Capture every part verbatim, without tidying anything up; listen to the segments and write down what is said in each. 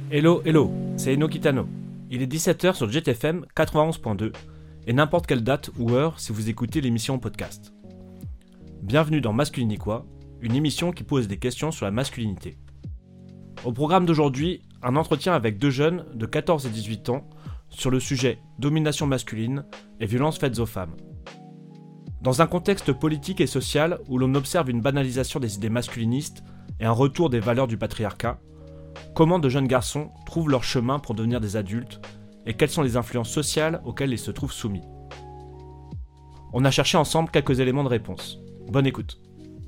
Hello, hello, c'est Eno Kitano. Il est dix-sept heures sur Jet F M quatre-vingt-onze point deux et n'importe quelle date ou heure si vous écoutez l'émission en podcast. Bienvenue dans Masculiniquoi, une émission qui pose des questions sur la masculinité. Au programme d'aujourd'hui, un entretien avec deux jeunes de quatorze et dix-huit ans sur le sujet domination masculine et violences faites aux femmes. Dans un contexte politique et social où l'on observe une banalisation des idées masculinistes et un retour des valeurs du patriarcat, comment de jeunes garçons trouvent leur chemin pour devenir des adultes et quelles sont les influences sociales auxquelles ils se trouvent soumis. On a cherché ensemble quelques éléments de réponse. Bonne écoute.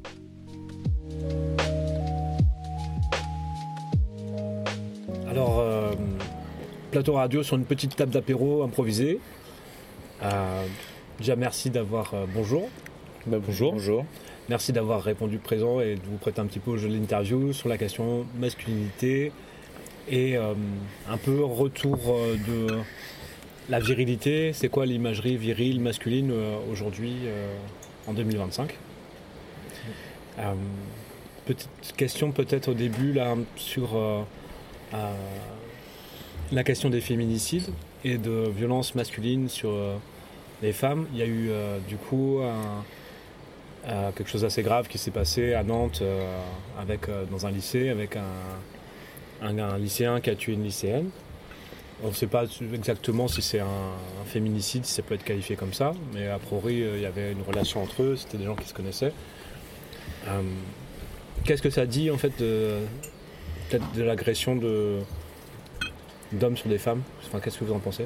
Alors, euh, plateau radio sur une petite table d'apéro improvisée. Euh, déjà, merci d'avoir... Euh, bonjour. Bah, bonjour. Bonjour. Merci d'avoir répondu présent et de vous prêter un petit peu au jeu de l'interview sur la question masculinité et euh, un peu retour euh, de la virilité. C'est quoi l'imagerie virile, masculine euh, aujourd'hui euh, en deux mille vingt-cinq? euh, Petite question peut-être au début là sur euh, euh, la question des féminicides et de violences masculines sur euh, les femmes. Il y a eu euh, du coup un Euh, quelque chose d'assez grave qui s'est passé à Nantes euh, avec, euh, dans un lycée avec un, un, un lycéen qui a tué une lycéenne. On ne sait pas exactement si c'est un, un féminicide, si ça peut être qualifié comme ça, mais a priori euh, il y avait une relation entre eux, c'était des gens qui se connaissaient. Euh, qu'est-ce que ça dit en fait de, peut-être de l'agression de, d'hommes sur des femmes? Enfin, qu'est-ce que vous en pensez?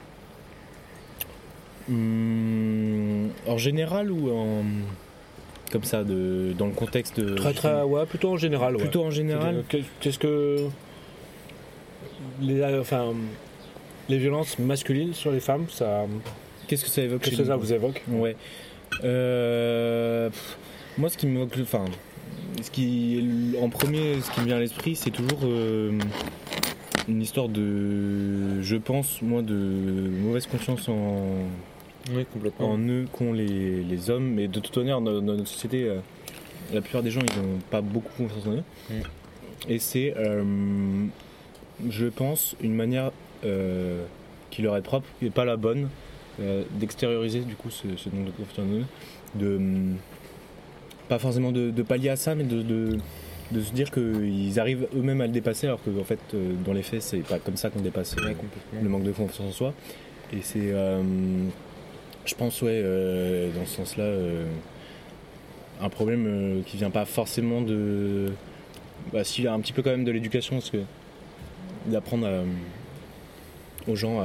Mmh, en général ou en... comme ça, de, dans le contexte de... Très très, ouais, plutôt en général. Ouais. Plutôt en général. Qu'est-ce que les, enfin, les violences masculines sur les femmes, ça, qu'est-ce que ça évoque? Qu'est-ce que ça vous évoque? Ouais. Euh, pff, moi, ce qui m'évoque, enfin, ce qui, en premier, ce qui me vient à l'esprit, c'est toujours euh, une histoire de, je pense, moi, de mauvaise confiance en. Oui, complètement. En eux qu'ont les, les hommes, mais de toute manière dans, dans notre société euh, la plupart des gens ils n'ont pas beaucoup confiance en eux mm. Et c'est euh, je pense une manière euh, qui leur est propre et pas la bonne euh, d'extérioriser du coup ce, ce nombre de confiance en eux, de pas forcément de, de pallier à ça, mais de, de, de se dire qu'ils arrivent eux-mêmes à le dépasser, alors que en fait euh, dans les faits c'est pas comme ça qu'on dépasse euh, ouais, le manque de confiance en soi. Et c'est euh, je pense, ouais, euh, dans ce sens-là, euh, un problème euh, qui vient pas forcément de... Bah, s'il y a un petit peu quand même de l'éducation, parce que d'apprendre à, aux gens à,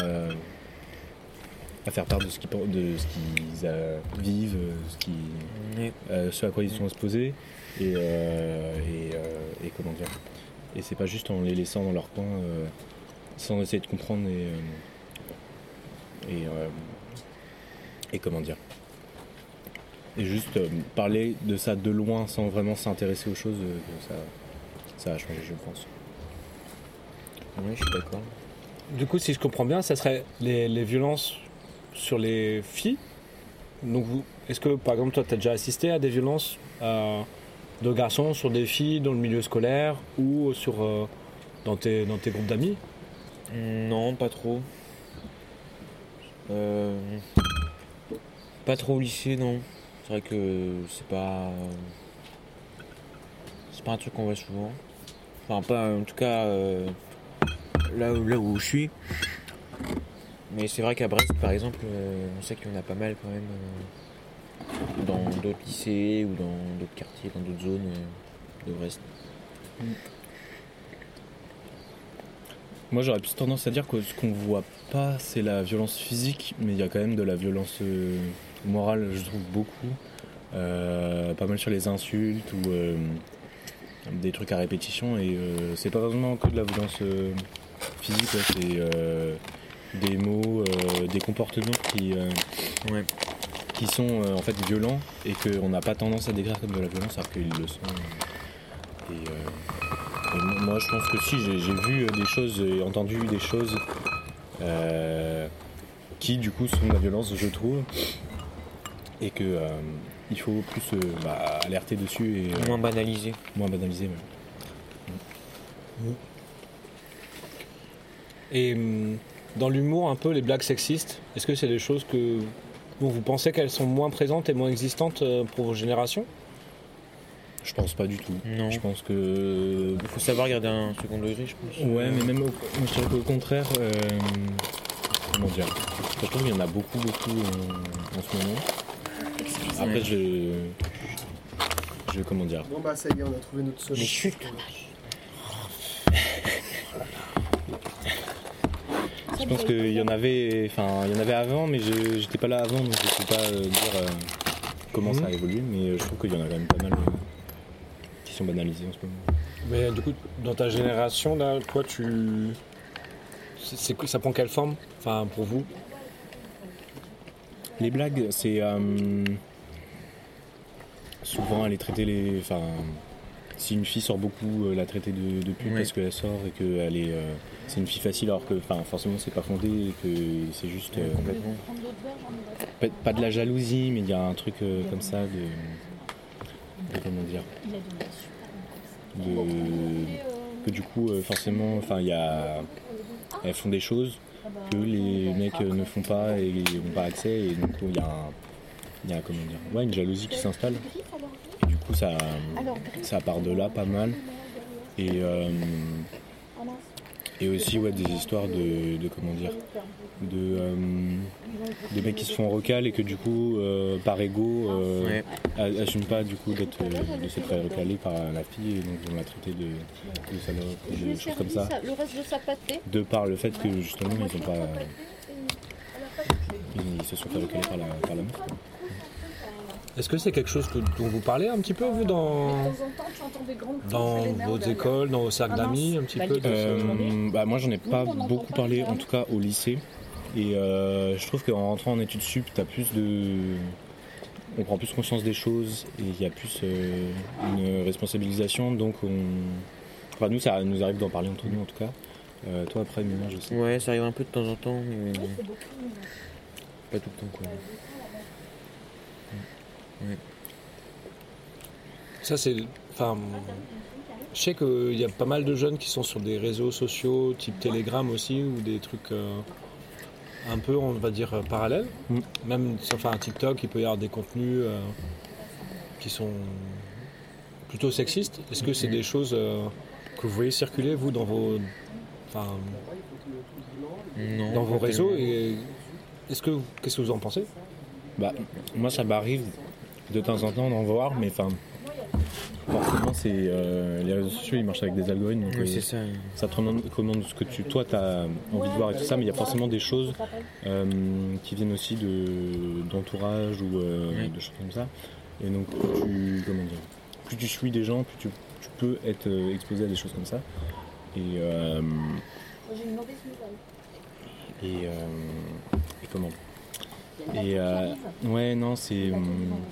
à faire part de ce qu'ils, de ce qu'ils euh, vivent, ce, qui, euh, ce à quoi ils sont exposés, et, euh, et, euh, et comment dire. Et c'est pas juste en les laissant dans leur coin, euh, sans essayer de comprendre et... Euh, et euh, et comment dire et juste euh, parler de ça de loin sans vraiment s'intéresser aux choses, euh, ça, ça a changé, je pense. Oui, je suis d'accord. Du coup, si je comprends bien, ça serait les, les violences sur les filles. Donc vous, est-ce que par exemple toi tu as déjà assisté à des violences euh, de garçons sur des filles dans le milieu scolaire ou sur, euh, dans, tes, dans tes groupes d'amis? Non, pas trop. Euh... Pas trop au lycée, non. C'est vrai que c'est pas... C'est pas un truc qu'on voit souvent. Enfin, pas en tout cas euh, là, où, là où je suis. Mais c'est vrai qu'à Brest, par exemple, euh, on sait qu'il y en a pas mal quand même euh, dans d'autres lycées ou dans d'autres quartiers, dans d'autres zones euh, de Brest. Mm. Moi, j'aurais plus tendance à dire que ce qu'on voit pas, c'est la violence physique, mais il y a quand même de la violence... Euh... morale, je trouve beaucoup, euh, pas mal sur les insultes ou euh, des trucs à répétition, et euh, c'est pas vraiment que de la violence euh, physique, ouais, c'est euh, des mots, euh, des comportements qui, euh, ouais. qui sont euh, en fait violents et qu'on n'a pas tendance à décrire comme de la violence alors qu'ils le sont. Et, euh, et moi je pense que si, j'ai, j'ai vu des choses et entendu des choses euh, qui du coup sont de la violence, je trouve. Et qu'il euh, faut plus euh, bah, alerter dessus et euh, moins banaliser. Moins banaliser, même. Mmh. Et hum, dans l'humour, un peu, les blagues sexistes, est-ce que c'est des choses que vous, vous pensez qu'elles sont moins présentes et moins existantes euh, pour vos générations ? Je pense pas du tout. Non. Je pense que. Il faut savoir garder un second degré, je pense. Ouais, mais même au, moi, je dirais qu'au contraire, euh, comment dire, je trouve qu'il y en a beaucoup, beaucoup en, en ce moment. Après, je, je, comment dire. Bon bah ça y est, on a trouvé notre solution. Mais chut. Je pense qu'il y en avait, enfin, il y en avait avant, mais je j'étais pas là avant, donc je peux pas euh, dire euh, comment Mhm. ça a évolué, mais euh, je trouve qu'il y en a quand même pas mal euh, qui sont banalisés en ce moment. Mais du coup, dans ta génération, là, toi, tu. C'est, c'est que- ça prend quelle forme ? Enfin, pour vous ? Les blagues, c'est euh, souvent aller traiter les, enfin, si une fille sort beaucoup, euh, la traiter de, de pute Ouais. parce qu'elle sort et qu'elle est, euh, c'est une fille facile, alors que, enfin, forcément c'est pas fondé et que c'est juste euh, Complètement. pas, pas de la jalousie, mais il y a un truc euh, comme ça de, de comment dire, de que du coup euh, forcément, enfin, il y a, elles font des choses que les mecs euh, ne font pas et n'ont pas accès, et donc il y a un, il y a comment dire, ouais, une jalousie qui s'installe. Et du coup ça, ça part de là pas mal. Et euh, et aussi ouais, des histoires de, de comment dire, de euh, des mecs qui se font recal et que du coup euh, par ego euh, Ouais. a- assument pas du coup d'être euh, de s'être recalé par la fille, et donc on l'a traité de, de salope, Je lui de ai choses comme servi ça, ça- le reste de sa pâtée. de par le fait que justement ils ont pas ils se sont fait recaler par la, par la meuf, quoi. Est-ce que c'est quelque chose que, dont vous parlez un petit peu, vous, De dans, temps en temps, tu entends des grandes dans cris, ça l'énerve vos derrière. écoles, dans vos cercles Ah mince, d'amis, un petit bah, peu de ce- Euh, bah moi j'en ai pas Nous, on n'entend beaucoup pas parlé, le en terme. tout cas au lycée, et euh, je trouve qu'en rentrant en études sup, t'as plus de, on prend plus conscience des choses et il y a plus euh, une responsabilisation, donc on, enfin nous ça nous arrive d'en parler entre nous en tout cas. Euh, toi après Mina, je sais. Ouais, ça arrive un peu de temps en temps, mais pas tout le temps, quoi. Ça, c'est. Enfin. Je sais qu'il y a pas mal de jeunes qui sont sur des réseaux sociaux, type Telegram aussi, ou des trucs euh, un peu, on va dire, euh, parallèles. Mm. Même sur enfin, TikTok, il peut y avoir des contenus euh, qui sont plutôt sexistes. Est-ce que c'est des choses euh, que vous voyez circuler, vous, dans vos, enfin, Non, dans vos pas réseaux tellement. et est-ce que, qu'est-ce que vous en pensez ? Bah moi ça m'arrive de temps en temps d'en voir, mais enfin forcément c'est euh, les réseaux sociaux ils marchent avec des algorithmes, donc Oui, euh, c'est ça. ça te recommande ce que tu, toi, tu as envie de voir et tout ça, mais il y a forcément des choses euh, qui viennent aussi de, d'entourage ou euh, Oui. de choses comme ça. Et donc, plus tu, comment dire, plus tu suis des gens, plus tu, tu peux être euh, exposé à des choses comme ça. Et, euh, J'ai une mauvaise nouvelle. et, euh, et comment Et euh, ouais, non, c'est. hum,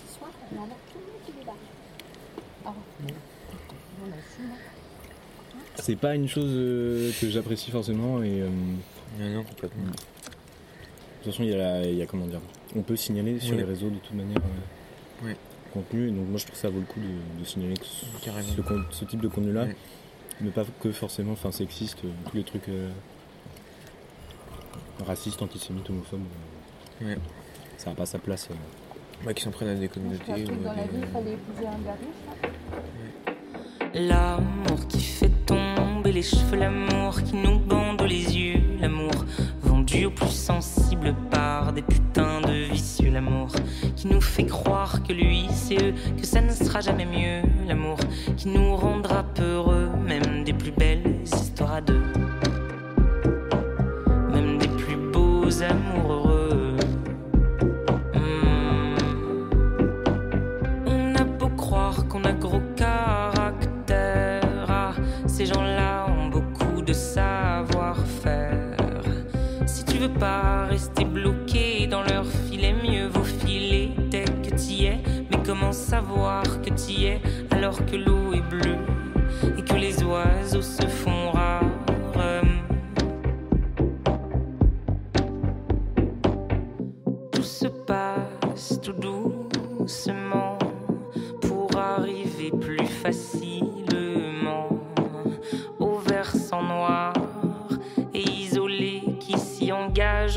c'est pas une chose euh, que j'apprécie forcément, et. euh, Non, non, complètement. De toute façon, il y, a la- il y a comment dire, on peut signaler sur Oui. les réseaux de toute manière euh, Oui. contenu, et donc moi je trouve que ça vaut le coup de, de signaler que ce, Carrément. ce con- ce type de contenu-là, Oui. ne pas que forcément, enfin sexiste, euh, tous les trucs euh, racistes, antisémites, homophobes, euh, Ouais. ça n'a pas sa place. euh. Ouais, qui s'en prennent à des communautés Un ou truc dans à la vie, il des... fallait épouser un gars riche. L'amour qui fait tomber les cheveux, l'amour qui nous bande les yeux, l'amour vendu aux plus sensibles par des putains de vicieux, l'amour qui nous fait croire que lui c'est eux, que ça ne sera jamais mieux, l'amour qui nous rendra peureux, même des plus belles histoires à deux, même des plus beaux amours heureux. Hmm. On a beau croire qu'on a gros caractère, ah, ces gens-là ont beaucoup de savoir-faire. Si tu veux pas rester bloqué dans leur filet, mieux vaut filer dès que t'y es. Mais comment savoir que t'y es alors que l'eau est bleue et que les oiseaux se font rares? Tout se passe tout doucement pour arriver plus facilement au versant noir et isolé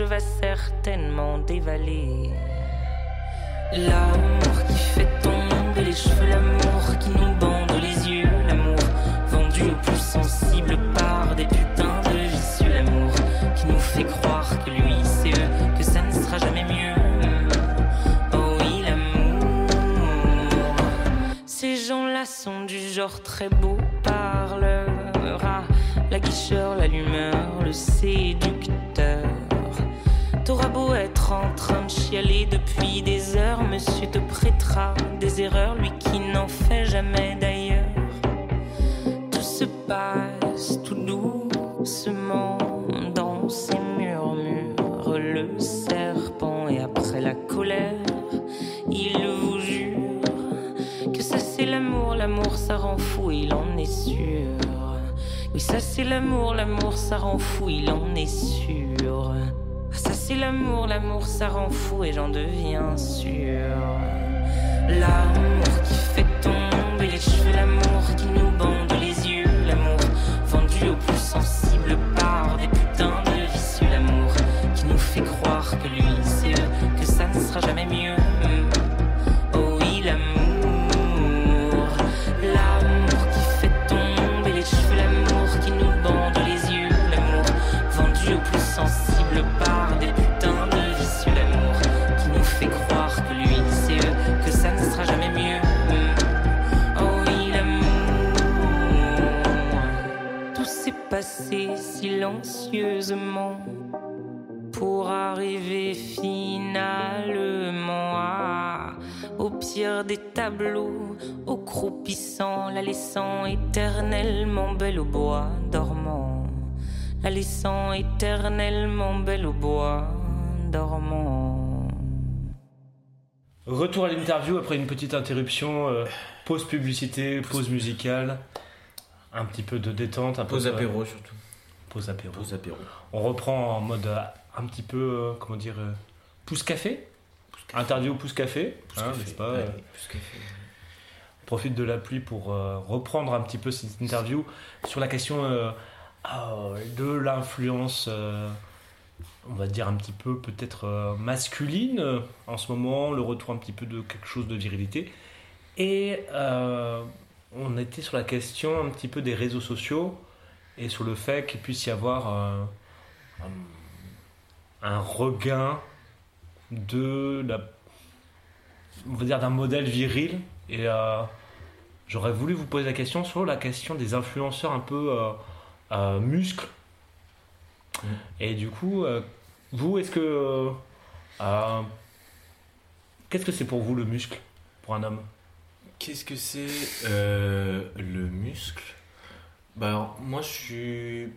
va certainement dévaler. L'amour qui fait tomber les cheveux, l'amour qui nous bande les yeux, l'amour vendu au plus sensible par des putains de vicieux, l'amour qui nous fait croire que lui c'est eux, que ça ne sera jamais mieux. Oh oui, l'amour. Ces gens-là sont du genre très beau parleur, ah, la guicheur, l'allumeur, le séducteur. T'auras beau être en train de chialer depuis des heures, monsieur te prêtera des erreurs, lui qui n'en fait jamais d'ailleurs. Tout se passe tout doucement dans ces murmures. Le serpent et après la colère, il vous jure que ça c'est l'amour, l'amour ça rend fou, il en est sûr. Oui, ça c'est l'amour, l'amour ça rend fou, il en est sûr. Ça c'est l'amour, l'amour ça rend fou et j'en deviens sûr. L'amour qui fait tomber les cheveux, l'amour qui nous bande les yeux, l'amour vendu au plus sensible par des putains de vicieux, l'amour qui nous fait croire que lui c'est eux, que ça ne sera jamais mieux. Oh oui, l'amour, l'amour qui fait tomber les cheveux, l'amour qui nous bande les yeux, l'amour vendu au plus sensible par des putains de vicieux, l'amour qui nous fait croire que lui c'est eux, que ça ne sera jamais mieux. Oh oui, l'amour. Tout s'est passé silencieusement pour arriver finalement à, au pire des tableaux, au croupissant, la laissant éternellement belle au bois dormant, la laissant éternellement belle au bois dormant. Retour à l'interview après une petite interruption, euh, pause publicité, pause musicale, un petit peu de détente, un peu Pause de- apéro surtout. Pause apéro. Pause apéro. On reprend en mode euh, un petit peu, euh, comment dire, euh, pouce café. Interview pouce café, hein, n'est-ce pas, Ouais, euh, plus café. on profite de la pluie pour euh, reprendre un petit peu cette interview sur la question euh, ah, de l'influence, euh, on va dire un petit peu peut-être euh, masculine euh, en ce moment, le retour un petit peu de quelque chose de virilité. Et euh, on était sur la question un petit peu des réseaux sociaux et sur le fait qu'il puisse y avoir euh, un, un regain de la, on va dire d'un modèle viril. Et euh, j'aurais voulu vous poser la question sur la question des influenceurs un peu euh, euh, muscles. Mmh. Et du coup, euh, vous, est-ce que euh, euh, qu'est-ce que c'est pour vous le muscle pour un homme? Qu'est-ce que c'est euh, le muscle? Bah alors, moi je suis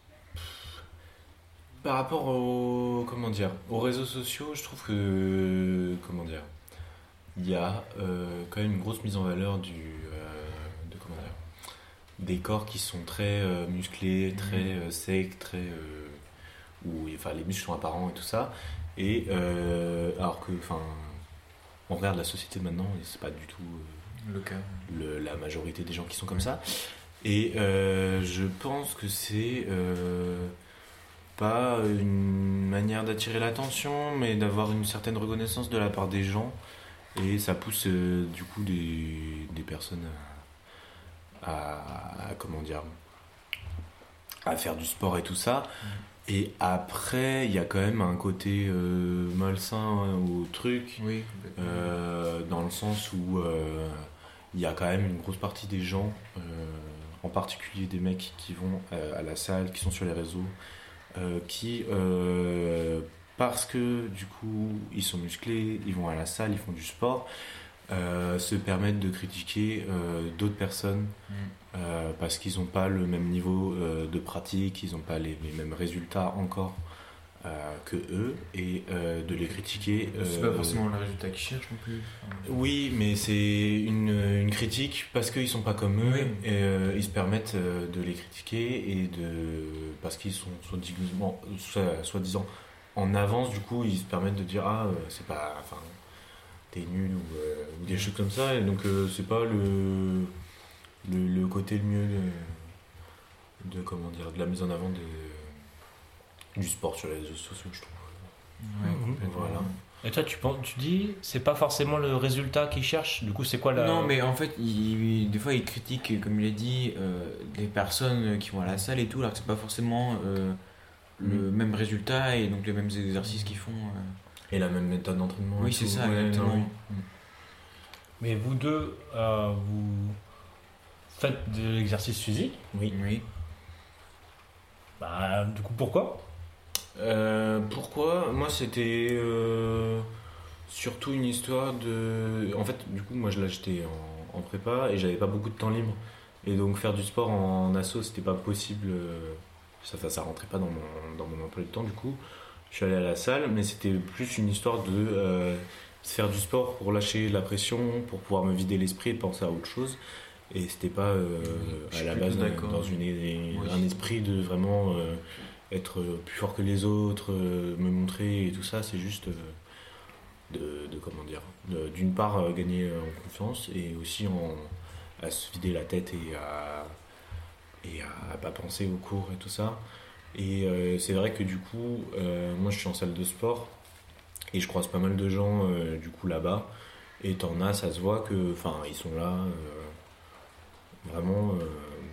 par rapport aux comment dire aux réseaux sociaux, je trouve que comment dire il y a euh, quand même une grosse mise en valeur du euh, de comment dire des corps qui sont très euh, musclés, très euh, secs, très euh, où enfin les muscles sont apparents et tout ça. Et euh, alors que enfin on regarde la société de maintenant et c'est pas du tout euh, Le cas. le- la majorité des gens qui sont comme ça. Et euh, je pense que c'est euh, pas une manière d'attirer l'attention, mais d'avoir une certaine reconnaissance de la part des gens. Et ça pousse euh, du coup des, des personnes à, à- à- comment dire à faire du sport et tout ça. Et après, il y a quand même un côté euh, malsain au truc. Oui. Euh, dans le sens où euh, il y a quand même une grosse partie des gens, euh, en particulier des mecs qui vont euh, à la salle, qui sont sur les réseaux, euh, qui, euh, parce que du coup ils sont musclés, ils vont à la salle, ils font du sport, euh, se permettent de critiquer euh, d'autres personnes Mm. euh, parce qu'ils n'ont pas le même niveau euh, de pratique, ils n'ont pas les, les mêmes résultats encore euh, que eux, et euh, de les critiquer. C'est euh, pas forcément le résultat qu'ils cherchent non plus. Enfin, Oui, mais c'est une, une critique parce qu'ils sont pas comme eux, Oui. et euh, ils se permettent euh, de les critiquer et de parce qu'ils sont soi-disant, soit- soi-disant en avance, du coup ils se permettent de dire ah euh, c'est pas, enfin t'es nul ou, euh, ou des choses comme ça, et donc euh, c'est pas le, le le côté le mieux de, de comment dire de la mise en avant des, du sport sur les réseaux sociaux, je trouve. Ouais, Mhm. complètement. Voilà. Et toi, tu, penses, tu dis, c'est pas forcément le résultat qu'ils cherchent. Du coup, c'est quoi la. Non, mais en fait, il- des fois, il critique, comme il a dit, euh, des personnes qui vont à la salle et tout, alors que c'est pas forcément euh, le même résultat et donc les mêmes exercices qu'ils font. euh. Et la même méthode d'entraînement. Oui, et c'est tout. ça, Ouais, exactement. oui. Mais vous deux, euh, vous faites de l'exercice physique. Oui. Oui. Bah, du coup, pourquoi? Euh, pourquoi? Moi, c'était euh, surtout une histoire de. En fait, du coup, moi, je l'ai j'étais en, en prépa et j'avais pas beaucoup de temps libre. Et donc, faire du sport en asso, c'était pas possible. euh, Ça, ça, ça rentrait pas dans mon, dans mon emploi du temps, du coup. Je suis allé à la salle, mais c'était plus une histoire de euh, faire du sport pour lâcher la pression, pour pouvoir me vider l'esprit et penser à autre chose. Et c'était pas euh, Je à suis la plutôt base d'accord. dans une, Oui. un esprit de vraiment euh, être plus fort que les autres, euh, me montrer et tout ça. C'est juste euh, de, de comment dire, de- d'une part euh, gagner en confiance et aussi en, à se vider la tête et à et à, à pas penser aux cours et tout ça. Et euh, c'est vrai que du coup, euh, moi je suis en salle de sport et je croise pas mal de gens euh, du coup là-bas. Et t'en as, ça se voit que, enfin, ils sont là, euh, vraiment, euh,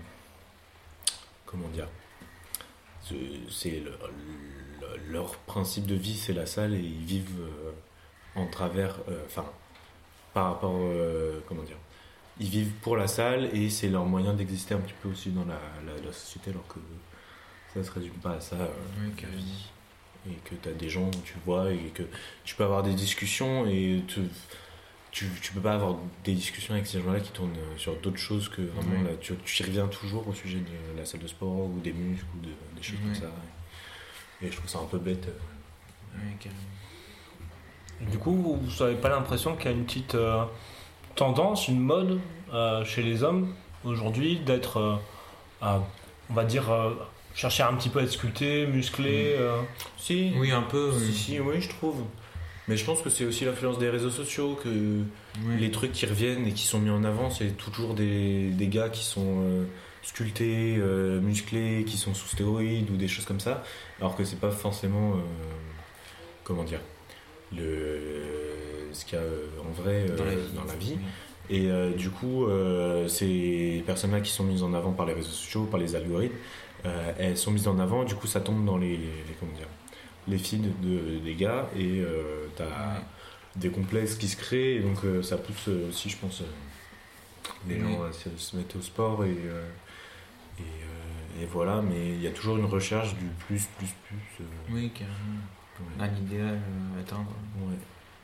comment dire, c'est c'est le- le- leur principe de vie, c'est la salle et ils vivent euh, en travers, euh, enfin, par rapport, euh, comment dire, ils vivent pour la salle et c'est leur moyen d'exister un petit peu aussi dans la, la, la société, alors que ça se résume pas à ça. euh, Oui, carrément. et que tu as des gens où tu vois et que tu peux avoir des discussions et te- tu, tu peux pas avoir des discussions avec ces gens-là qui tournent sur d'autres choses que vraiment Ouais. là, tu, tu y reviens toujours au sujet de la salle de sport ou des muscles ou de- des choses Ouais. comme ça. Et je trouve ça un peu bête. Oui, carrément. Du coup, vous n'avez pas l'impression qu'il y a une petite euh, tendance, une mode euh, chez les hommes aujourd'hui d'être, euh, à, on va dire, euh, chercher un petit peu à être sculpté, musclé euh, Si, Oui, un peu. si, oui. si, oui, je trouve. Mais je pense que c'est aussi l'influence des réseaux sociaux, que Ouais. les trucs qui reviennent et qui sont mis en avant, c'est toujours des, des gars qui sont euh, sculptés, euh, musclés, qui sont sous stéroïdes ou des choses comme ça, alors que c'est pas forcément, euh, comment dire, le, ce qu'il y a euh, en vrai euh, Dans la vie. dans la vie. Oui. Et euh, du coup, euh, ces personnes-là qui sont mises en avant par les réseaux sociaux, par les algorithmes, euh, elles sont mises en avant, du coup ça tombe dans les, les, comment dire, les feeds de, des gars et euh, t'as Ouais. des complexes qui se créent et donc euh, ça pousse euh, aussi, je pense, euh, les Oui. gens à se, se mettre au sport et, euh, et, euh, et voilà, mais il y a toujours une recherche du plus, plus, plus. euh, Oui, carrément. ouais. Un idéal euh, à atteindre. Ouais.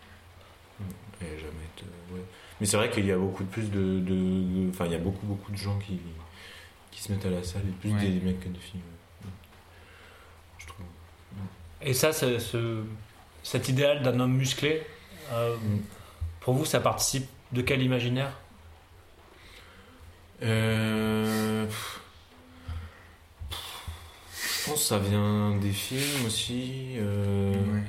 Mm. Et jamais être, euh, ouais. Mais c'est vrai qu'il y a beaucoup de plus de, de, de- enfin il y a beaucoup beaucoup de gens qui, qui se mettent à la salle et plus Ouais. des mecs que des filles. Ouais. Mm. Je trouve. Et ça, c'est ce, cet idéal d'un homme musclé, euh, Mm. pour vous, ça participe de quel imaginaire? Euh, pff, je pense que ça vient des films aussi. euh, Ouais.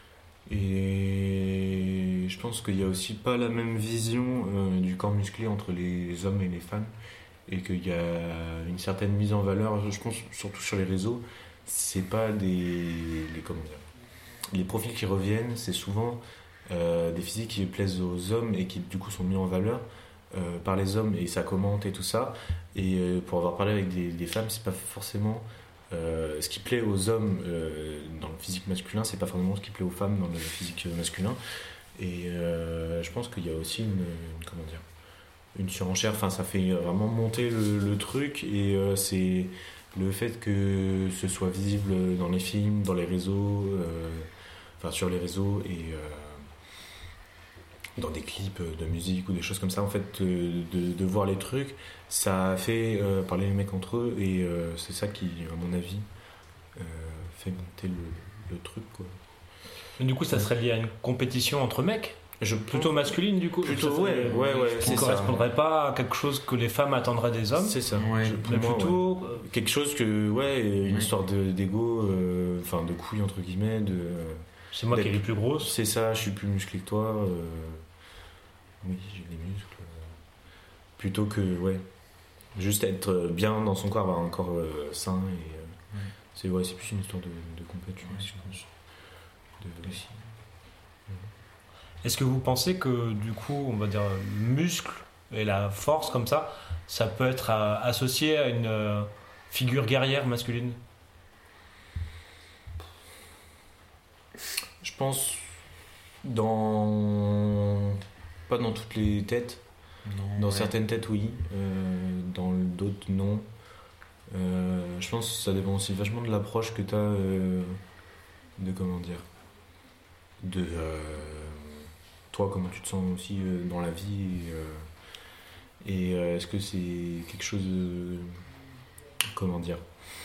Et je pense qu'il y a aussi pas la même vision euh, du corps musclé entre les hommes et les femmes. Et qu'il y a une certaine mise en valeur, je pense surtout sur les réseaux, c'est pas des. Les, comment dire, les profils qui reviennent, c'est souvent euh, des physiques qui plaisent aux hommes et qui du coup sont mis en valeur euh, par les hommes et ça commente et tout ça. Et euh, pour avoir parlé avec des, des femmes, c'est pas forcément. Euh, ce qui plaît aux hommes euh, dans le physique masculin, c'est pas forcément ce qui plaît aux femmes dans le physique masculin. Et euh, je pense qu'il y a aussi une, une- comment dire, une surenchère. Enfin, ça fait vraiment monter le, le truc et euh, c'est le fait que ce soit visible dans les films, dans les réseaux, euh, enfin sur les réseaux et euh, dans des clips de musique ou des choses comme ça. En fait, euh, de, de voir les trucs, ça fait euh, parler les mecs entre eux et euh, c'est ça qui, à mon avis, euh, fait monter le, le truc, quoi. Mais du coup, ça serait lié à une compétition entre mecs, Je plutôt masculine du coup. Plutôt, Ça, ouais, ça- ouais, ouais, Qui c'est ne ça. correspondrait pas à quelque chose que les femmes attendraient des hommes. C'est ça. Ouais. Je- pour Mais moi, ouais. plutôt. euh, Quelque chose que, ouais, une Ouais. histoire de- d'ego, euh, enfin de couilles entre guillemets, de. C'est moi qui ai D'être- les plus grosses. C'est ça, je suis plus musclé que toi. euh, Oui, j'ai des muscles. euh, Plutôt que, ouais, juste être bien dans son corps, avoir un corps euh, sain et. euh, Ouais. C'est ouais, c'est plus une histoire de, de compétition, Ouais, je pense. de... Aussi. Est-ce que vous pensez que du coup, on va dire, le muscle et la force comme ça, ça peut être euh, associé à une euh, figure guerrière masculine? Je pense dans... Pas dans toutes les têtes. Non, Dans ouais. certaines têtes, oui. Euh, dans d'autres, non. Euh, je pense que ça dépend aussi vachement de l'approche que tu as euh, de, comment dire, de euh, toi, comment tu te sens aussi euh, dans la vie. Et, euh, et euh, est-ce que c'est quelque chose de... Comment dire?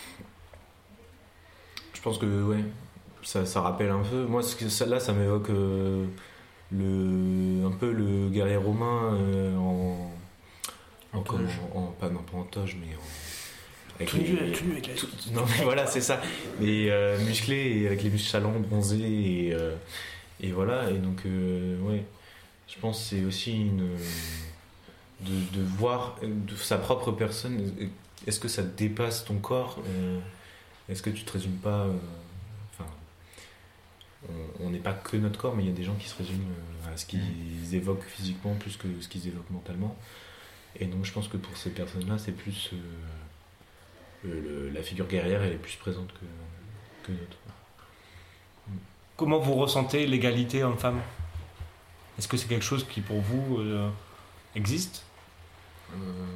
Je pense que, ouais, ça, ça rappelle un peu... Moi, ce que ça, là, ça m'évoque euh, le, un peu le guerrier romain euh, en... En, En comment- toge. en- pas, non, pas en toge, mais en... Avec Tout nu, les- tout nu avec la- tout- non mais voilà, c'est ça. Mais euh, musclé et avec les muscles salants, bronzés et, euh, et voilà. Et donc, euh, ouais, je pense que c'est aussi une... De, de voir de sa propre personne, est-ce que ça dépasse ton corps? euh, Est-ce que tu te résumes pas... euh, Enfin, on- on n'est pas que notre corps, mais il y a des gens qui se résument euh, à ce qu'ils évoquent physiquement plus que ce qu'ils évoquent mentalement. Et donc je pense que pour ces personnes-là, c'est plus... euh, le- le- la figure guerrière, elle est plus présente que, que d'autres. Comment vous ressentez l'égalité homme-femme? Est-ce que c'est quelque chose qui pour vous euh, existe? Euh,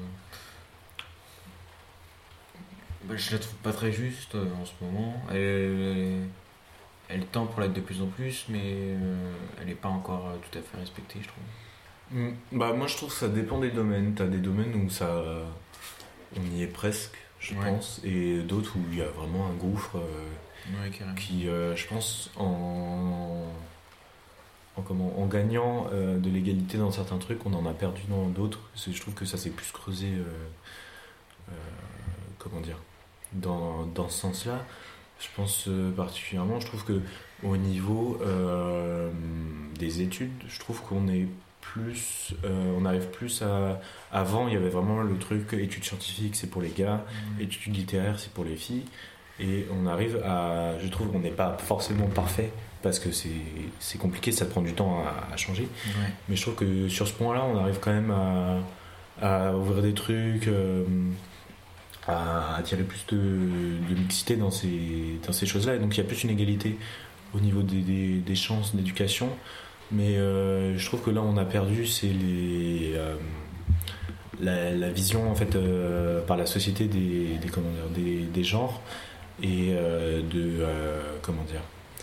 bah, je la trouve pas très juste euh, en ce moment. Elle, elle, elle tend pour l'être de plus en plus, mais euh, elle n'est pas encore euh, tout à fait respectée, je trouve. Mm. Bah, moi je trouve que ça dépend des domaines. T'as des domaines où ça, on y est presque, je Ouais. pense, et d'autres où il y a vraiment un gouffre euh, Ouais, carrément. qui, euh, je pense, en, en, comment, en gagnant euh, de l'égalité dans certains trucs, on en a perdu dans d'autres. C'est- Je trouve que ça s'est plus creusé, euh, euh, comment dire, dans, dans ce sens-là. Je pense euh, particulièrement, je trouve que au niveau euh, des études, je trouve qu'on est plus, euh, on arrive plus à. Avant, il y avait vraiment le truc études scientifiques, c'est pour les gars, études littéraires, c'est pour les filles, et on arrive à, je trouve, on n'est pas forcément parfait parce que c'est c'est compliqué, ça prend du temps à, à changer. Ouais. Mais je trouve que sur ce point-là, on arrive quand même à, à ouvrir des trucs, euh, à attirer plus de, de mixité dans ces, dans ces choses-là. Et donc il y a plus une égalité au niveau des, des, des chances d'éducation. Mais euh, je trouve que là, on a perdu, c'est les, euh, la, la vision en fait, euh, par la société des, des, comment dire, des, des genres et euh, de... euh, comment dire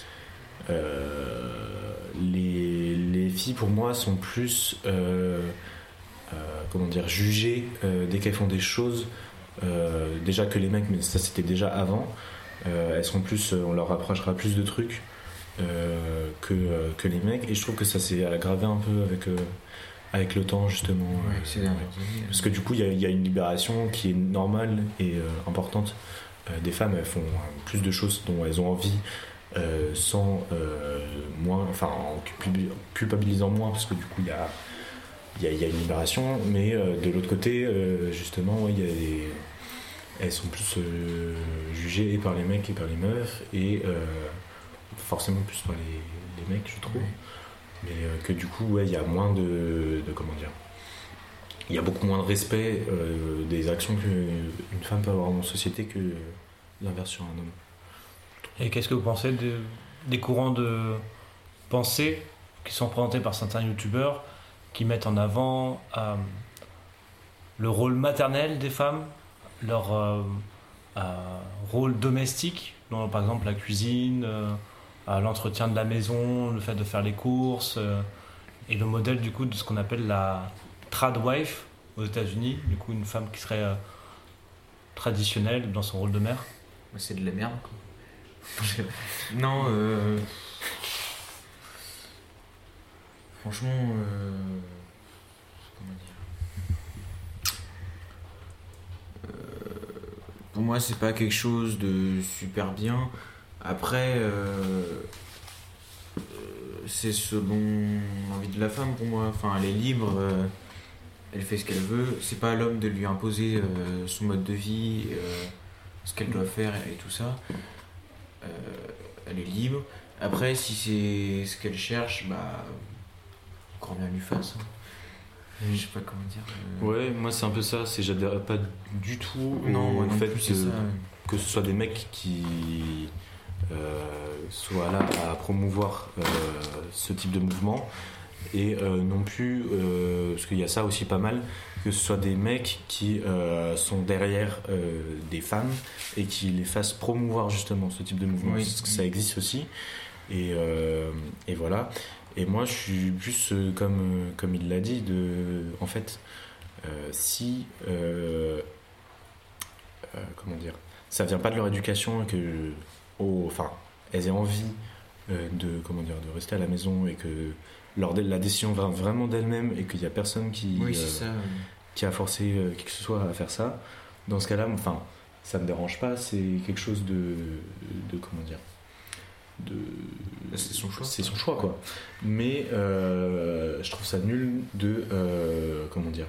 euh, les, les filles pour moi sont plus euh, euh, comment dire jugées euh, dès qu'elles font des choses euh, déjà que les mecs, mais ça c'était déjà avant. Euh, elles sont plus, on leur rapprochera plus de trucs euh, que, euh, que les mecs, et je trouve que ça s'est aggravé un peu avec, euh, avec le temps justement. Ouais, Euh, ces ouais. dernières années, Parce que du coup il y, a- il y a une libération qui est normale et euh, importante. Euh, des femmes, elles font euh, plus de choses dont elles ont envie euh, sans euh, moins, enfin en culpabil- culpabilisant moins, parce que du coup il y a, il y a, il y a une libération, mais euh, de l'autre côté euh, justement ouais, il y a des, elles sont plus euh, jugées par les mecs et par les meufs, et euh, forcément plus par les, les mecs je trouve. Ouais. Mais euh, que du coup ouais, il y a moins de, de comment dire, il y a beaucoup moins de respect euh, des actions qu'une femme peut avoir en société que l'inverse sur un homme. Et qu'est-ce que vous pensez de- des courants de pensée qui sont présentés par certains youtubeurs qui mettent en avant euh, le rôle maternel des femmes, leur euh, euh, rôle domestique, dans, par exemple la cuisine, euh, euh, l'entretien de la maison, le fait de faire les courses, euh, et le modèle du coup de ce qu'on appelle la trad wife aux États-Unis, du coup une femme qui serait euh, traditionnelle dans son rôle de mère. Mais c'est de la merde, quoi. Non, euh... franchement, euh... comment dire Euh, pour moi, c'est pas quelque chose de super bien. Après, euh... euh, c'est selon l'envie de la femme pour moi. Enfin, elle est libre, euh, elle fait ce qu'elle veut. C'est pas à l'homme de lui imposer euh, son mode de vie, euh, ce qu'elle doit faire et tout ça. Euh, elle est libre. Après, si c'est ce qu'elle cherche, bah. Encore bien lui fasse. Hein. Je sais pas comment dire. euh, Ouais, moi c'est un peu ça, c'est j'adhère pas du tout Non, moi au non fait plus, que, c'est ça. que ce soit des mecs qui euh, soient là à promouvoir euh, ce type de mouvement et euh, non plus, euh, parce qu'il y a ça aussi pas mal, que ce soit des mecs qui euh, sont derrière euh, des femmes et qui les fassent promouvoir justement ce type de mouvement, Oui. parce que ça existe aussi et, euh, et voilà. Et moi, je suis plus euh, comme, euh, comme il l'a dit, de, en fait, euh, si, euh, euh, comment dire, ça vient pas de leur éducation et que, oh, enfin, elles aient envie euh, de, comment dire, de rester à la maison et que leur, la décision va vraiment d'elle-même et qu'il y a personne qui, Oui, euh, c'est ça. qui a forcé euh, qui que ce soit à faire ça. Dans ce cas-là, enfin, ça me dérange pas. C'est quelque chose de, de comment dire. De... C'est son choix. C'est son choix, quoi. Mais euh, je trouve ça nul de euh, comment dire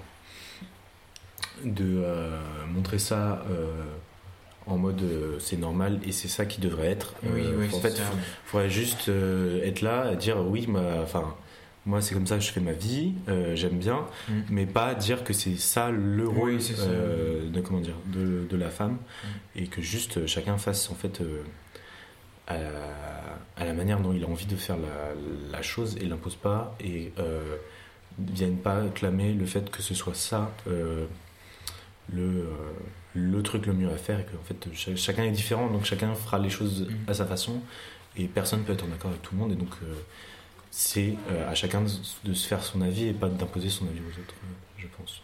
de euh, montrer ça euh, en mode euh, c'est normal et c'est ça qui devrait être. Oui, Euh, oui, en c'est fait, ça. il faudrait juste euh, être là à dire oui, enfin. Moi, c'est comme ça que je fais ma vie, euh, j'aime bien, Mm. mais pas dire que c'est ça le rôle Oui, c'est ça. euh, de comment dire de, de la femme et que juste euh, chacun fasse en fait euh, à, la, à la manière dont il a envie de faire la, la chose et l'impose pas et euh, vienne pas clamer le fait que ce soit ça euh, le euh, le truc le mieux à faire et que en fait ch- chacun est différent donc chacun fera les choses Mm. à sa façon et personne peut être en accord avec tout le monde et donc euh, c'est euh, à chacun de, de se faire son avis et pas d'imposer son avis aux autres, euh, je pense.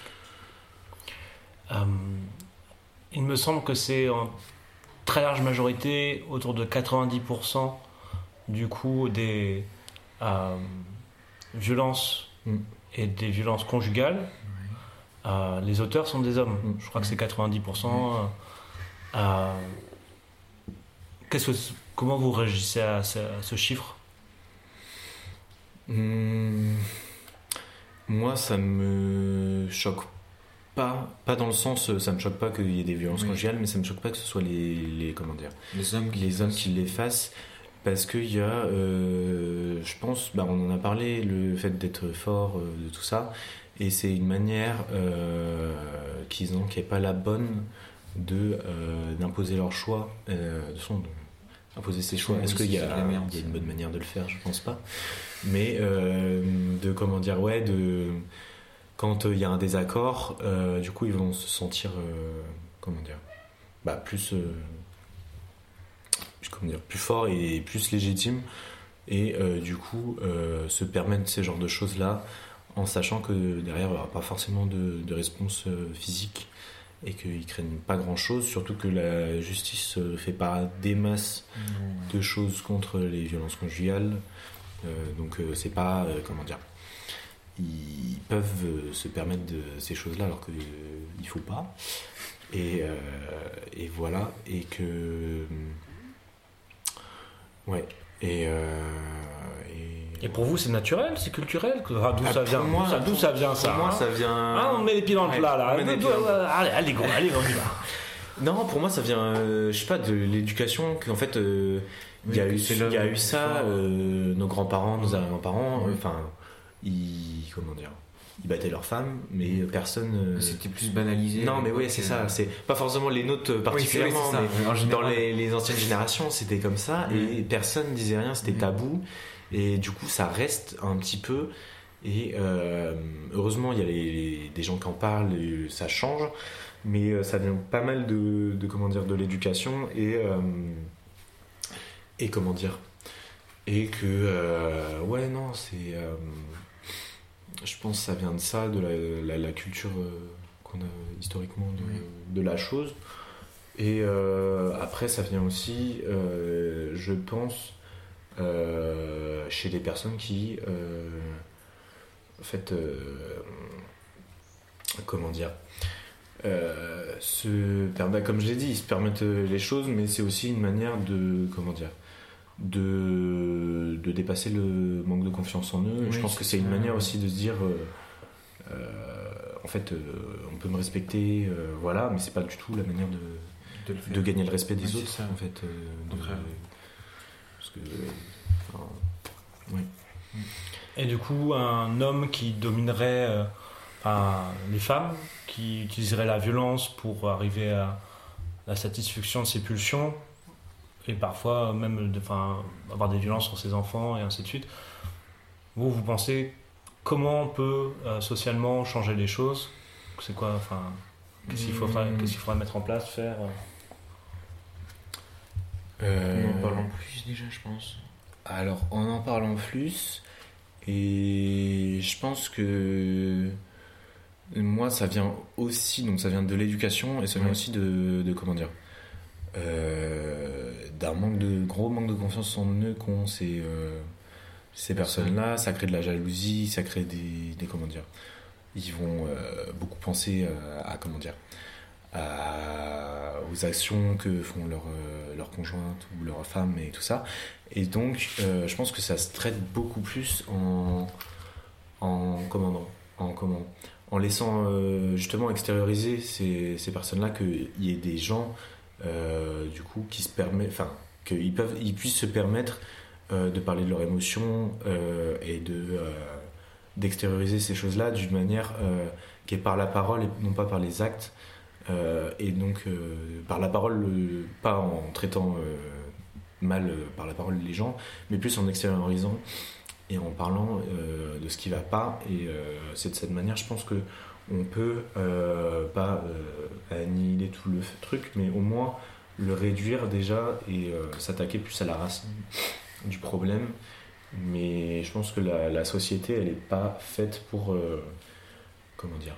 Euh, il me semble que c'est en très large majorité, autour de quatre-vingt-dix pour cent du coup des euh, violences Mm. et des violences conjugales. Euh, les auteurs sont des hommes. Mm. Je crois que c'est quatre-vingt-dix pour cent. Euh, qu'est-ce que, comment vous réagissez à ce, à ce chiffre ? Mmh. Moi, ça me choque pas, pas dans le sens, ça me choque pas qu'il y ait des violences Oui. conjugales, mais ça me choque pas que ce soit les, les comment dire, Les hommes qui les hommes qui les fassent, parce qu'il y a, euh, je pense, bah, on en a parlé, le fait d'être fort, euh, de tout ça, et c'est une manière euh, qu'ils ont, qui est pas la bonne de euh, d'imposer leur choix, euh, de son, imposer ses choix. Oui, Est-ce qu'il y c'est a, de la merde, il y a une ça. bonne manière de le faire? Je pense pas. Mais euh, de comment dire, ouais, de quand il euh, y a un désaccord, euh, du coup ils vont se sentir, euh, comment dire, bah plus, euh, comment dire, plus fort et plus légitime, et euh, du coup euh, se permettre ces genres de choses là, en sachant que derrière il n'y aura pas forcément de, de réponse euh, physique et qu'ils craignent pas grand chose, surtout que la justice ne fait pas des masses de choses contre les violences conjugales. Euh, donc euh, c'est pas euh, comment dire, ils peuvent euh, se permettre de ces choses-là alors que euh, il faut pas. Et, euh, et voilà, et que ouais, et, euh, et... Et pour vous, c'est naturel, c'est culturel? D'où Ah, ça pour vient? moi, D'où ça, d'où ça vient ça? Pour moi, hein ça vient. Ah, on met les pieds dans le Ouais, plat là. on met les pieds dans le plat. Allez, allez, go, allez, on y va. Non, pour moi, ça vient, euh, je sais pas, de l'éducation, qu'en fait, euh, il Oui, y a que eu, c'est il y a l'homme eu ça, fort. euh, nos grands-parents, nos arrière-grands-parents, Oui. euh, enfin, ils, comment dire, ils battaient leurs femmes, mais personne. euh, C'était plus banalisé. Non, à mais oui, l'époque, c'est euh, ça. C'est pas forcément les nôtres oui, c'est- particulièrement, oui, c'est ça, mais en dans général. les, les anciennes générations, c'était comme ça, et Mm. personne disait rien, c'était Mm. tabou, et du coup, ça reste un petit peu. Et euh, heureusement, il y a les, les- des gens qui en parlent, et ça change, mais euh, ça vient pas mal de, de comment dire, de l'éducation et euh, et comment dire, et que euh, ouais, non, c'est, euh, je pense que ça vient de ça, de la, la, la culture euh, qu'on a historiquement de, de la chose. Et euh, après, ça vient aussi, euh, je pense, euh, chez des personnes qui, euh, en fait, euh, comment dire, euh, se permettent, comme je l'ai dit, ils se permettent les choses, mais c'est aussi une manière de, comment dire, de, de dépasser le manque de confiance en eux. Et Oui, je pense que c'est c'est une ça, manière ouais. aussi de se dire, euh, euh, en fait, euh, on peut me respecter, euh, voilà, mais c'est pas du tout la manière de, de le faire. de gagner le respect des Oui, c'est autres, ça. en fait. euh, de- Contraire. Parce que, enfin, oui. Et du coup, un homme qui dominerait euh, enfin, les femmes, qui utiliserait la violence pour arriver à la satisfaction de ses pulsions, et parfois même de, enfin, avoir des violences sur ses enfants, et ainsi de suite. Vous, vous pensez comment on peut euh, socialement changer les choses? C'est quoi, enfin, qu'est-ce qu'il faudra, qu'est-ce qu'il faudra mettre en place, faire euh... Euh, On en parle en plus déjà, je pense. Alors, en en parlant plus, et je pense que moi, ça vient aussi, donc ça vient de l'éducation et ça vient Ouais. aussi de, de comment dire, euh, d'un manque de gros manque de confiance en eux qu'ont ces euh, ces personnes-là. Ça crée de la jalousie, ça crée des, des comment dire, ils vont euh, beaucoup penser à, à comment dire, à, aux actions que font leurs euh, leur conjointes ou leurs femmes et tout ça. Et donc, euh, je pense que ça se traite beaucoup plus en en comment en comment en laissant euh, justement extérioriser ces, ces personnes-là, qu'il y ait des gens euh, du coup qui se permettent, enfin qu'ils peuvent, ils puissent se permettre euh, de parler de leurs émotions euh, et de euh, d'extérioriser ces choses-là d'une manière euh, qui est par la parole et non pas par les actes. Euh, et donc euh, par la parole, euh, pas en traitant euh, mal euh, par la parole les gens, mais plus en extériorisant et en parlant euh, de ce qui va pas. Et euh, c'est de cette manière, je pense que on peut euh, pas euh, annihiler tout le truc, mais au moins le réduire déjà et euh, s'attaquer plus à la racine du problème. Mais je pense que la, la société, elle est pas faite pour euh, comment dire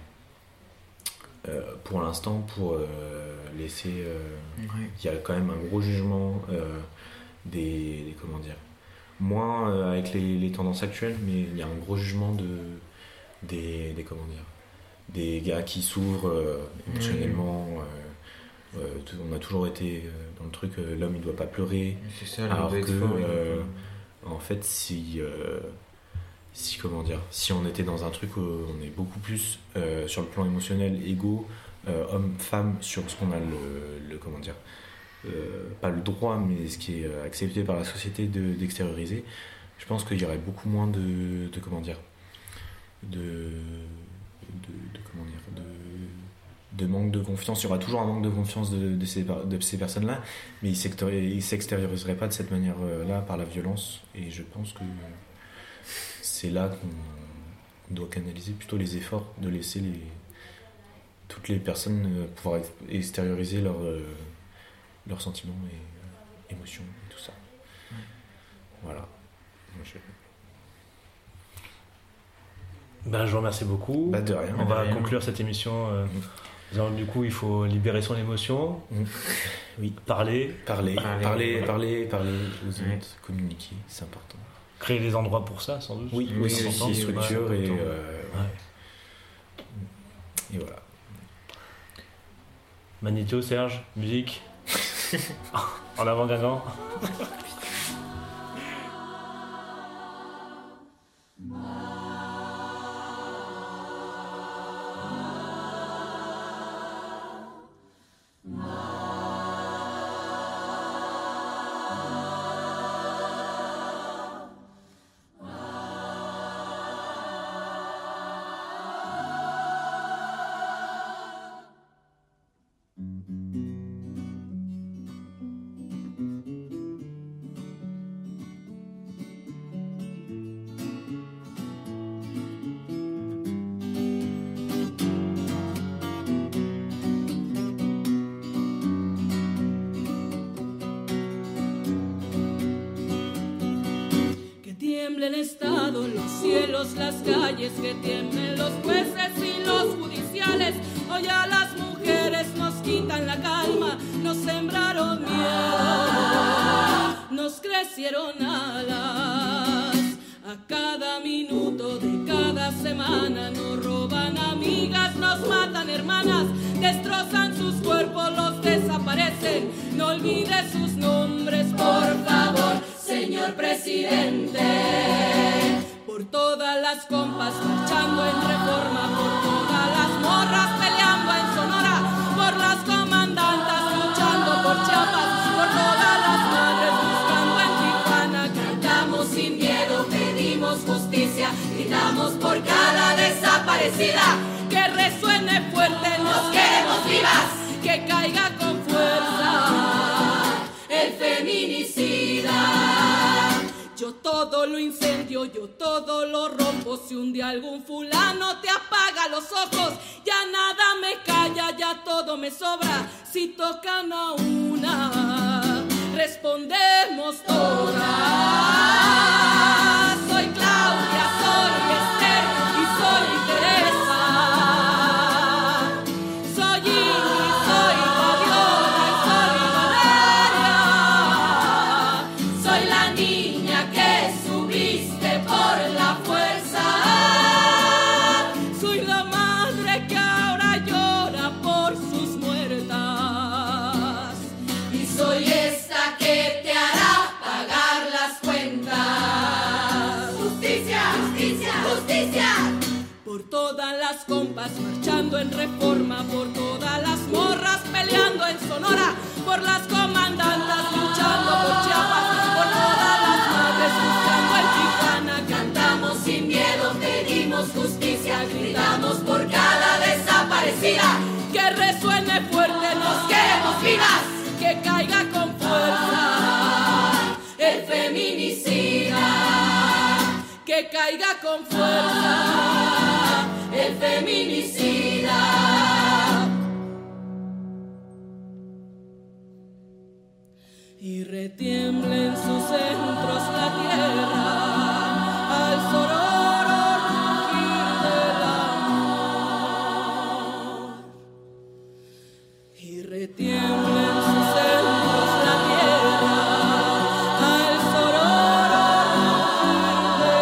euh, pour l'instant pour euh, laisser euh, Ouais. il y a quand même un gros jugement euh, des, des comment dire, moins euh, avec les, les tendances actuelles, mais il y a un gros jugement de des, des comment dire, des gars qui s'ouvrent euh, émotionnellement. euh, euh, tout- on a toujours été euh, dans le truc euh, l'homme il doit pas pleurer, C'est ça, alors l'homme que doit être fort, il euh, doit pas- en fait si euh, si comment dire, si on était dans un truc où on est beaucoup plus euh, sur le plan émotionnel égaux, euh, homme-femme, sur ce qu'on a le, le comment dire, euh, pas le droit, mais ce qui est euh, accepté par la société de, d'extérioriser, je pense qu'il y aurait beaucoup moins de, de comment dire, de, de, de comment dire, de, de manque de confiance. Il y aura toujours un manque de confiance de, de ces, de ces personnes-là, mais ils s'extéri- ils s'extérioriseraient pas de cette manière-là par la violence. Et je pense que c'est là qu'on doit canaliser plutôt les efforts, de laisser les, toutes les personnes euh, pouvoir ex- extérioriser leurs euh, leurs sentiments et euh, émotions et tout ça. Voilà. Moi, je- Ben, je vous remercie beaucoup. Bah, de rien. On va rien. conclure cette émission. Euh, disant, du coup, il faut libérer son émotion, Mm. Oui. parler, Parler, Parler, parler, ouais. parler, parler aux Ouais. autres, communiquer, c'est important. créer des endroits pour ça, sans doute. Oui, Oui, aussi, aussi, structure ouais, et, important. euh, Ouais. et voilà. Magnéto, Serge, musique. En avant, Guingamp. Que tiemble el Estado, los cielos, las calles, que tiemblen los jueces y los judiciales. Hoy a las mujeres nos quitan la calma, nos sembraron miedo, nos crecieron alas. A cada minuto de cada semana nos roban amigas, nos matan hermanas, destrozan sus cuerpos, los desaparecen. No olvide sus nombres, por favor, señor presidente. Por todas las compas marchando en Reforma, por todas las morras peleando en Sonora, por las comandantas luchando por Chiapas, por todas las madres buscando en Tijuana. gritamos por cada desaparecida. Que resuene fuerte, nos queremos vivas. Que caiga con fuerza el feminicida. Yo todo lo incendio, yo todo lo rompo. Si un día algún fulano te apaga los ojos, ya nada me calla, ya todo me sobra. Si tocan a una, respondemos todas. Soy Claudia, soy Esther y soy Teresa. Soy Ingrid, soy Fabiola y soy Valeria. Soy la niña que subiste por la fuerza. Soy la madre que ahora llora por sus muertas. Y soy esta que te hará pagar las cuentas. Justicia, justicia, justicia. Por todas las compas marchando en Reforma, por todas las morras peleando en Sonora, por las comandantas luchando por Chiapas, por todas las madres buscando en Tijuana. Cantamos sin miedo, pedimos justicia, gritamos por cada desaparecida. Que resuene fuerte, nos queremos vivas. Que caiga con fuerza el feminicida. Que caiga con fuerza el feminicida. Y retiembla en sus centros la tierra al sororo rugir del amor. Y retiembla en sus centros la tierra al sororo rugir del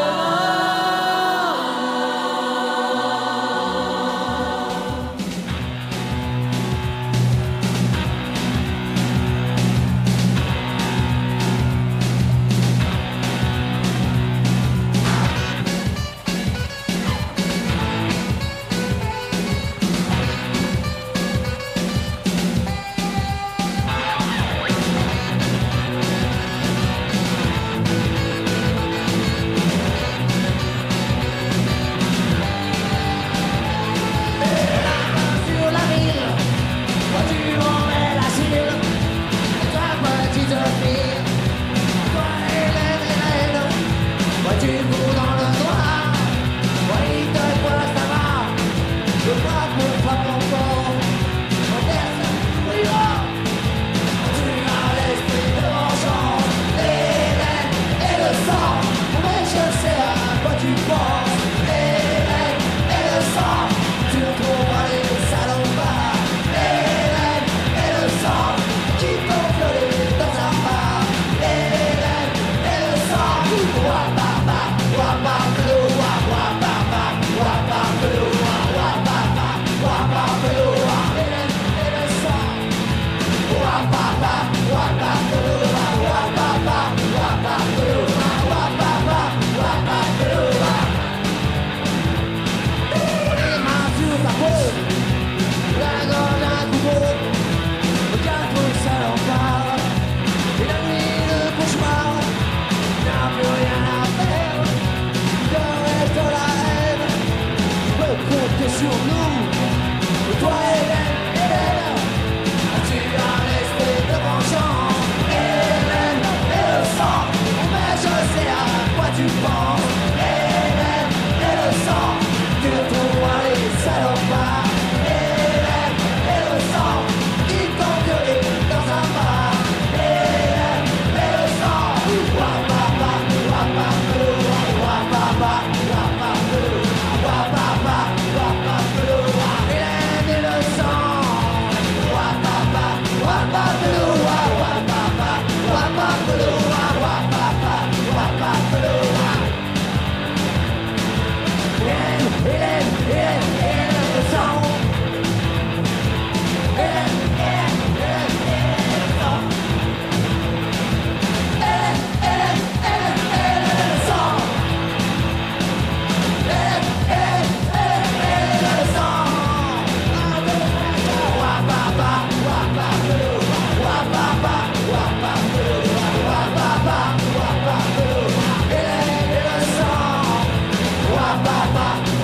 Hélène, va.